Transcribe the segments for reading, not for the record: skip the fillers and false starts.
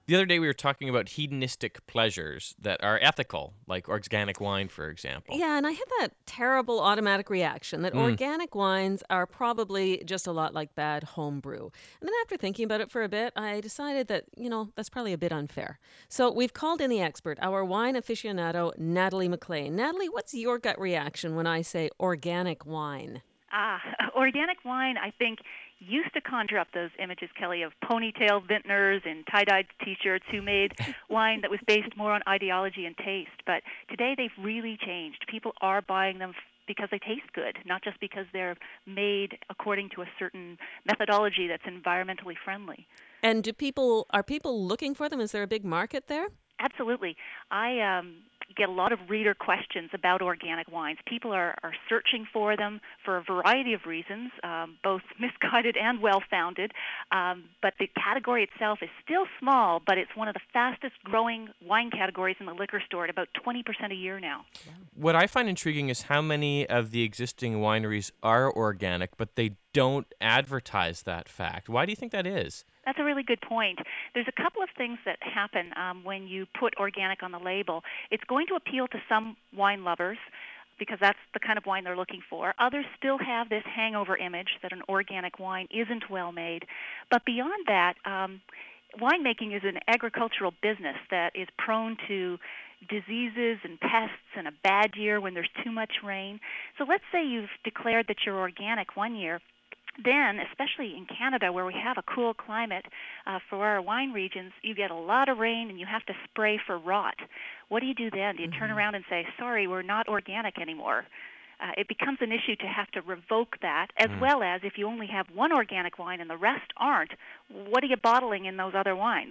The other day we were talking about hedonistic pleasures that are ethical, like organic wine, for example. Yeah, and I had that terrible automatic reaction that Mm. organic wines are probably just a lot like bad homebrew. And then after thinking about it for a bit, I decided that, that's probably a bit unfair. So we've called in the expert, our wine aficionado, Natalie McLean. Natalie, what's your gut reaction when I say organic wine? Ah, organic wine, I think, used to conjure up those images, Kelly, of ponytail vintners in tie-dyed T-shirts who made wine that was based more on ideology and taste. But today they've really changed. People are buying them because they taste good, not just because they're made according to a certain methodology that's environmentally friendly. And are people looking for them? Is there a big market there? Absolutely. I get a lot of reader questions about organic wines. People are searching for them for a variety of reasons, both misguided and well-founded. But the category itself is still small, but it's one of the fastest growing wine categories in the liquor store at about 20% a year now. What I find intriguing is how many of the existing wineries are organic, but they don't advertise that fact. Why do you think that is? That's a really good point. There's a couple of things that happen when you put organic on the label. It's going to appeal to some wine lovers because that's the kind of wine they're looking for. Others still have this hangover image that an organic wine isn't well made. But beyond that, winemaking is an agricultural business that is prone to diseases and pests and a bad year when there's too much rain. So let's say you've declared that you're organic one year, then, especially in Canada where we have a cool climate for our wine regions, you get a lot of rain and you have to spray for rot. What do you do then? Do you turn Hmm. around and say, sorry, we're not organic anymore? It becomes an issue to have to revoke that, as Mm. well as if you only have one organic wine and the rest aren't, what are you bottling in those other wines?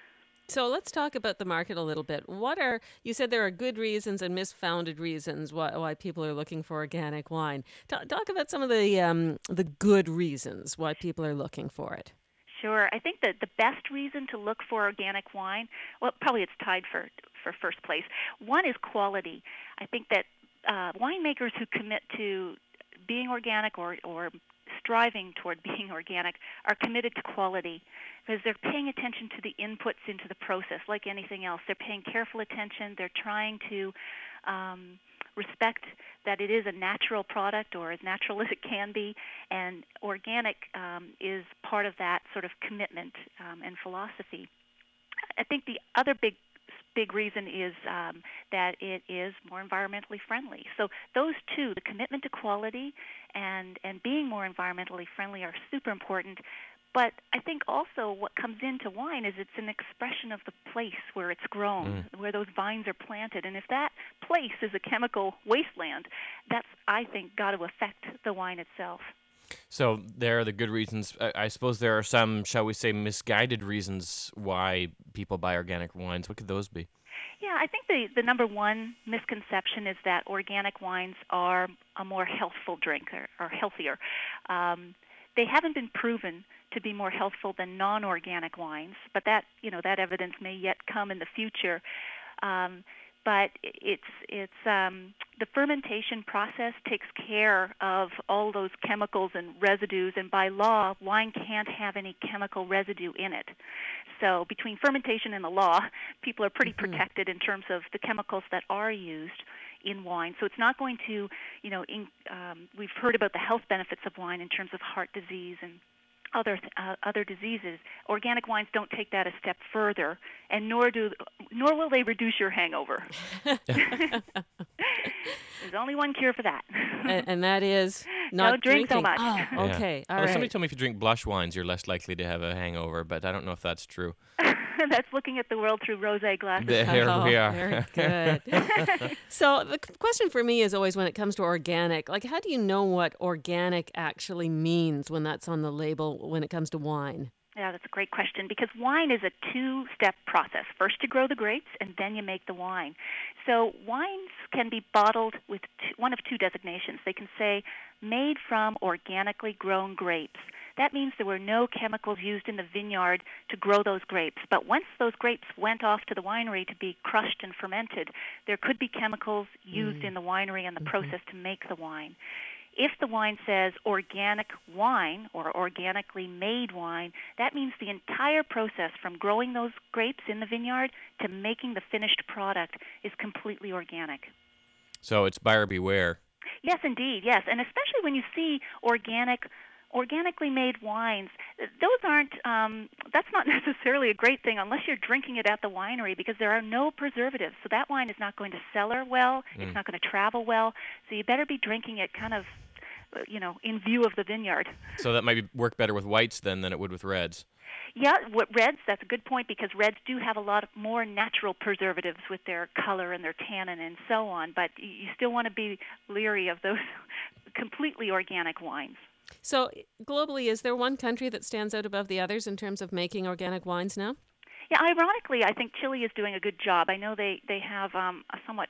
So let's talk about the market a little bit. You said there are good reasons and misfounded reasons why people are looking for organic wine. Talk about some of the good reasons why people are looking for it. Sure. I think that the best reason to look for organic wine, well, probably it's tied for first place. One is quality. I think that winemakers who commit to being organic or striving toward being organic are committed to quality because they're paying attention to the inputs into the process like anything else. They're paying careful attention. They're trying to respect that it is a natural product or as natural as it can be, and organic is part of that sort of commitment and philosophy. I think the other big reason is that it is more environmentally friendly. So those two, the commitment to quality and being more environmentally friendly, are super important. But I think also what comes into wine is it's an expression of the place where it's Mm. grown, where those vines are planted. And if that place is a chemical wasteland, that's, I think, got to affect the wine itself. So there are the good reasons. I suppose there are some, shall we say, misguided reasons why people buy organic wines. What could those be? Yeah, I think the number one misconception is that organic wines are a more healthful drink or healthier. They haven't been proven to be more healthful than non-organic wines, but that evidence may yet come in the future. Um, but the fermentation process takes care of all those chemicals and residues, and by law, wine can't have any chemical residue in it. So between fermentation and the law, people are pretty Hmm. protected in terms of the chemicals that are used in wine. So it's not going to, we've heard about the health benefits of wine in terms of heart disease and other diseases. Organic wines don't take that a step further, and nor will they reduce your hangover. There's only one cure for that. And that is not Don't drink so drinking. much. Oh, Yeah. okay. All Although somebody right. told me if you drink blush wines, you're less likely to have a hangover, but I don't know if that's true. That's looking at the world through rosé glasses, Kelly. There we Oh, are. very good. So the question for me is always when it comes to organic, like how do you know what organic actually means when that's on the label when it comes to wine? Yeah, that's a great question because wine is a two-step process. First you grow the grapes and then you make the wine. So wines can be bottled with one of two designations. They can say made from organically grown grapes. That means there were no chemicals used in the vineyard to grow those grapes. But once those grapes went off to the winery to be crushed and fermented, there could be chemicals used Mm. in the winery and the Hmm. process to make the wine. If the wine says organic wine or organically made wine, that means the entire process from growing those grapes in the vineyard to making the finished product is completely organic. So it's buyer beware. Yes, indeed, yes. And especially when you see organically made wines, those aren't that's not necessarily a great thing unless you're drinking it at the winery, because there are no preservatives. So that wine is not going to cellar well, it's not going to travel well. So you better be drinking it kind of in view of the vineyard. So that might work better with whites then than it would with reds. Yeah, what reds, that's a good point, because reds do have a lot of more natural preservatives with their color and their tannin and so on, but you still want to be leery of those completely organic wines. So, globally, is there one country that stands out above the others in terms of making organic wines now? Yeah, ironically, I think Chile is doing a good job. I know they have a somewhat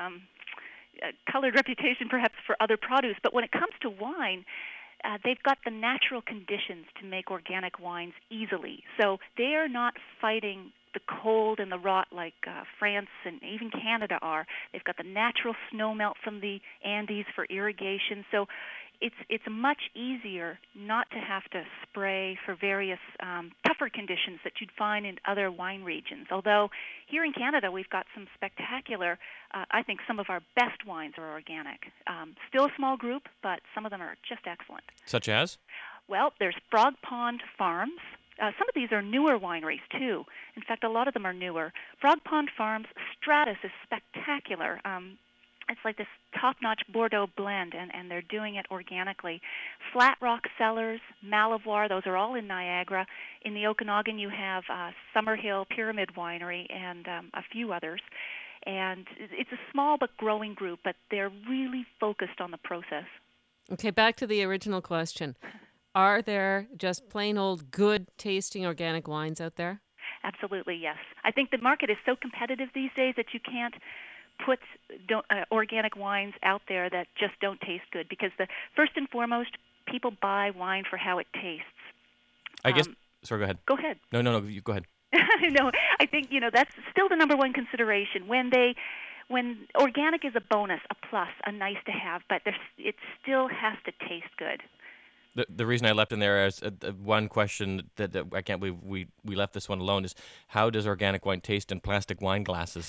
colored reputation perhaps for other produce, but when it comes to wine, they've got the natural conditions to make organic wines easily. So they are not fighting the cold and the rot like France and even Canada are. They've got the natural snow melt from the Andes for irrigation. So it's much easier not to have to spray for various tougher conditions that you'd find in other wine regions. Although here in Canada we've got some spectacular, I think some of our best wines are organic. Still a small group, but some of them are just excellent. Such as? Well, there's Frog Pond Farms. Some of these are newer wineries, too. In fact, a lot of them are newer. Frog Pond Farms, Stratus is spectacular. It's like this top-notch Bordeaux blend, and they're doing it organically. Flat Rock Cellars, Malivoire, those are all in Niagara. In the Okanagan, you have Summerhill Pyramid Winery and a few others. And it's a small but growing group, but they're really focused on the process. Okay, back to the original question. Are there just plain old good tasting organic wines out there? Absolutely, yes. I think the market is so competitive these days that you can't put organic wines out there that just don't taste good, because first and foremost, people buy wine for how it tastes. I guess. Sorry, go ahead. Go ahead. No, you go ahead. No, I think that's still the number one consideration. When organic is a bonus, a plus, a nice to have, but it still has to taste good. The reason I left in there as one question that I can't believe we left this one alone is, how does organic wine taste in plastic wine glasses?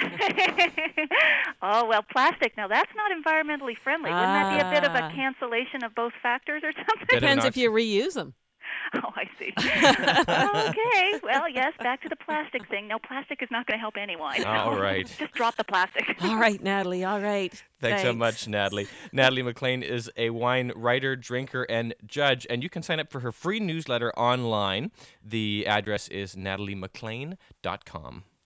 Oh, well, plastic. Now, that's not environmentally friendly. Wouldn't that be a bit of a cancellation of both factors or something? Depends if you reuse them. Oh, I see. Okay. Well, yes, back to the plastic thing. No, plastic is not going to help anyone. All right. Just drop the plastic. All right, Natalie. All right. Thanks so much, Natalie. Natalie MacLean is a wine writer, drinker, and judge, and you can sign up for her free newsletter online. The address is nataliemaclean.com.